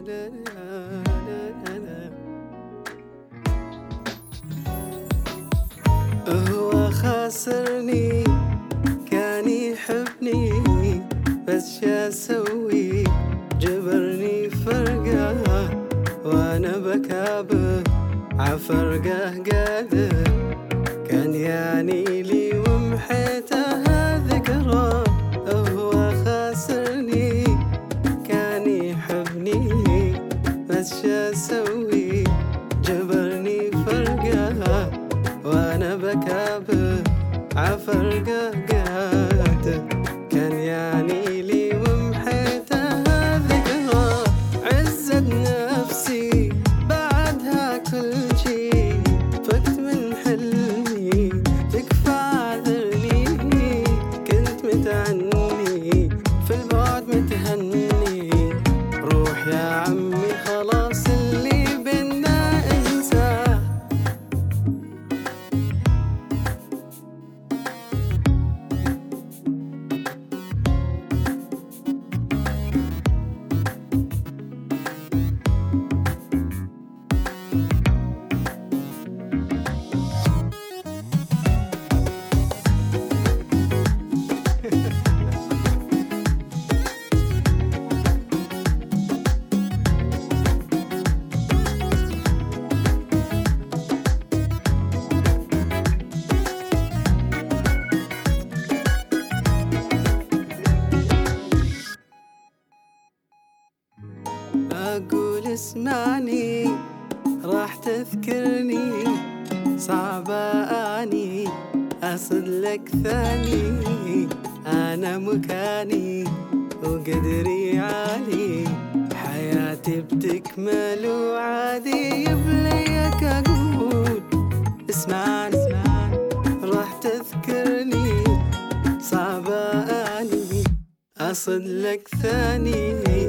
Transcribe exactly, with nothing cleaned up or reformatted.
هو خاسرني كان يحبني بس شا اسوي جبرني فرقه وانا بكابه عفرقه قادر كان يعني لي ومحيتها ذكرى. هو خاسرني كان يحبني بس شا اسوي جبرني فرقه وانا بكابه عفرقه قادر كان يعني لي ومحيتها ذكرى. عزت نفسي بعدها كل شي فقت من حلمي تكفى عذرني كنت متعني في البعد متهني روح يا عمي خلاص اللي بينا انساه. أقول اسمعني راح تذكرني صعبة أني أصل لك ثاني أنا مكاني وقدري عالي حياتي بتكمل وعادي يبليك أقول اسمعني راح تذكرني صعبة أني أصل لك ثاني